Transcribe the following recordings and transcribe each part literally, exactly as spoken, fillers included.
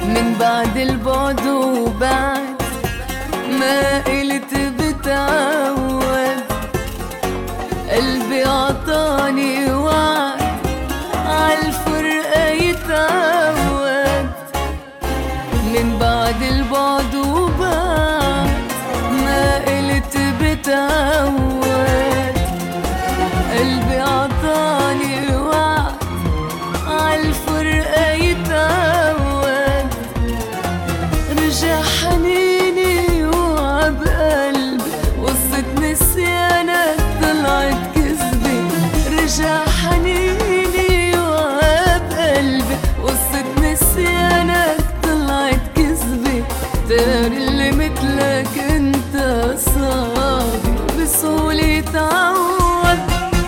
من بعد البعد وبعد ما قلت بتعود، قلبي عطاني وعد عالفرقة يتعود. من بعد البعد وبعد ما قلت بتعود، قلبي عطاني وعد عالفرقة يتعود. رجع حنيني وعب قلبي قصة نسيانك طلعت كذبة. رجع حنيني وعب قلبي قصة نسيانك طلعت كذبة. دار اللي مثلك انت صادق بسهولة يتعود.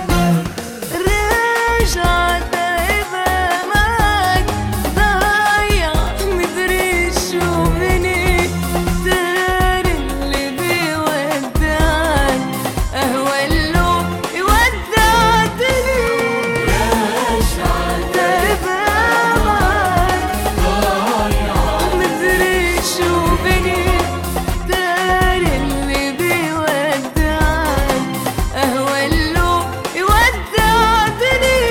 رجع دايما معك ضايع مدري شو مني. دار اللي بيودعك أهوى له يودعتني. رجع دايما معك ضايع مدري شو بني. دار اللي بيودعك أهوى له يودعتني.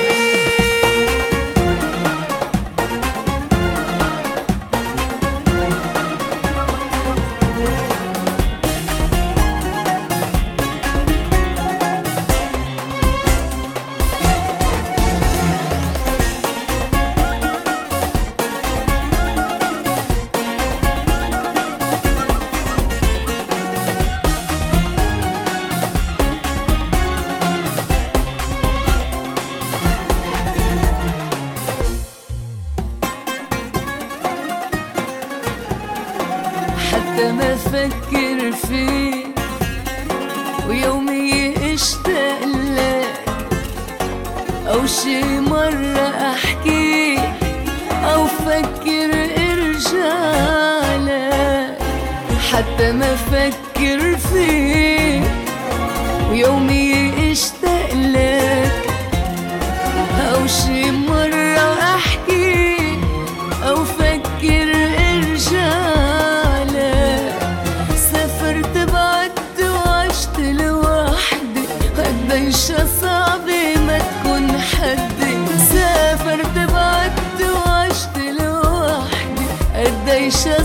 حتى ما فكر فيك ويومي اشتاق لك، أو شي مرة أحكي أو فكر ارجع لك. حتى ما فكر فيك ويومي اشتاق لك، أو شي مرة أحكي أو فكر ارجع. سافرت بعد وعشت لوحدي، قديش صعب ما تكون حدي. سافرت بعد وعشت لوحدي، قديش